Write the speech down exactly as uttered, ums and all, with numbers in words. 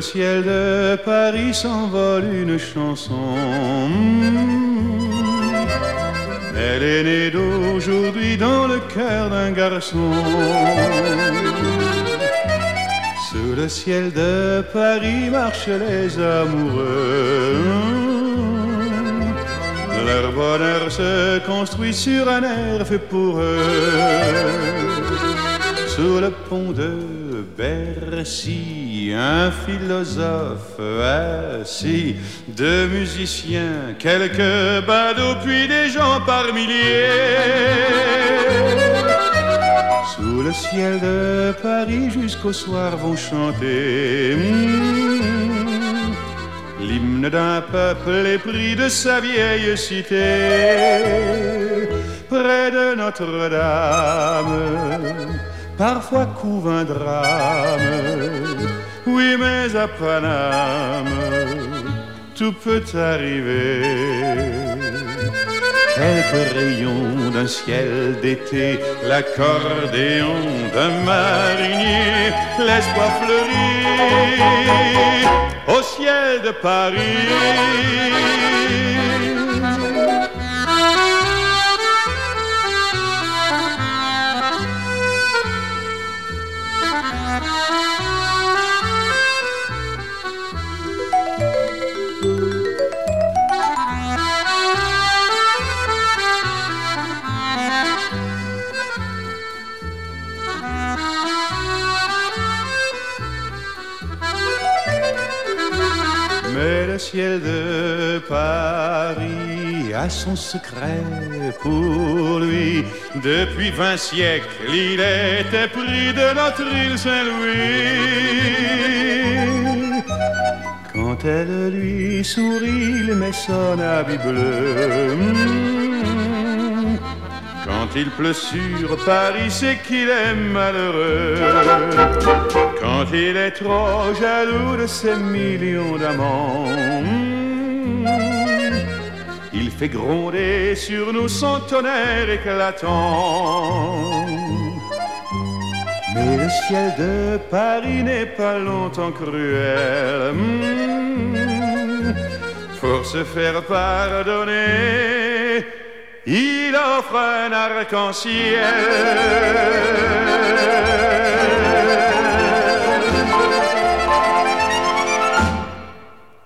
ciel de Paris s'envole une chanson. Elle est née d'aujourd'hui dans le cœur d'un garçon. Sous le ciel de Paris marchent les amoureux. Leur bonheur se construit sur un air fait pour eux. Sous le pont de Bercy, un philosophe assis, deux musiciens, quelques badauds, puis des gens par milliers. Sous le ciel de Paris jusqu'au soir vont chanter mmh, l'hymne d'un peuple épris de sa vieille cité. Près de Notre-Dame, parfois couve un drame, oui mais à Paname, tout peut arriver. Quelques rayons d'un ciel d'été, l'accordéon d'un marinier, l'espoir fleurit au ciel de Paris. Mais le ciel de Paris a son secret pour lui. Depuis vingt siècles, il était pris de notre île Saint-Louis. Quand elle lui sourit, il met son habit bleu. Quand il pleut sur Paris, c'est qu'il est malheureux. Quand il est trop jaloux de ses millions d'amants, il fait gronder sur nous son tonnerre éclatant. Mais le ciel de Paris n'est pas longtemps cruel. Pour se faire pardonner, il offre un arc-en-ciel.